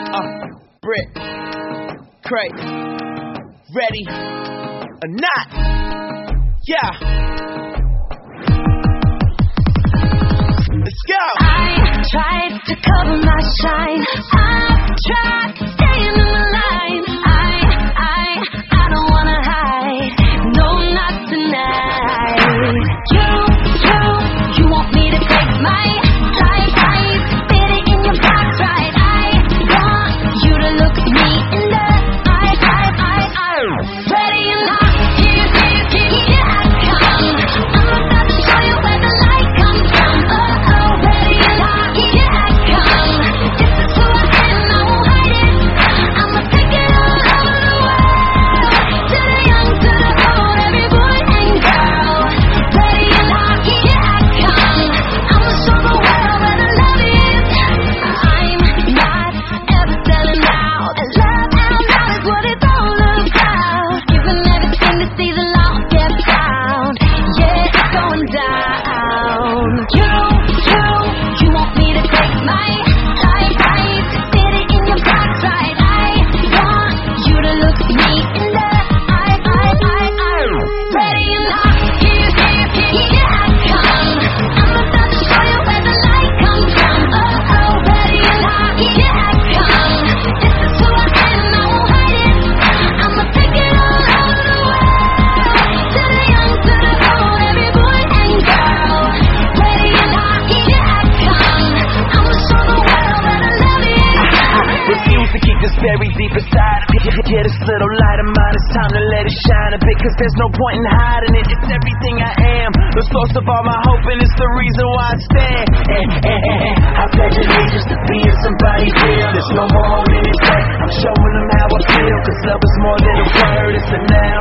Brit, Craig, ready or not? Yeah. Let's go. I tried to cover my shine. I've tried staying in the line. I don't wanna hide. No, not tonight. You want me to take my life, fit it in your box, right? I want you to look me in the eye. Ready or not, here I come. I'm about to show you where the light comes from. Oh, ready or not, here I come. This is who I am, I won't hide it. I'ma take it all over the world. To the young, to the old, every boy and girl. Ready or not, here I come. I'ma show the world where the love is. I'm not ever selling out. Love out loud is what it's all about. Giving everything to see the lost get found. Yeah, it's going down. You want me to take my life, fit it in your box, right? I want you to look me in the eye. Ready or not, here I come. I'm about to show you where the light comes from. Oh, ready or not, here I come. This is who I am, I won't hide it. I'ma take it all over the world. To the young, to the old, every boy and girl. Ready or not, here I come. I'ma show the world where the love is. Refuse to keep this buried deep inside. Yeah, this little light of mine, it's time to let it shine a bit, cause there's no point in hiding it. It's everything I am, the source of all my hope, and it's the reason why I stand. I pledge allegiance to being somebody real. There's no more holding it back. I'm showing them how I feel, cause love is more than a word, it's a noun.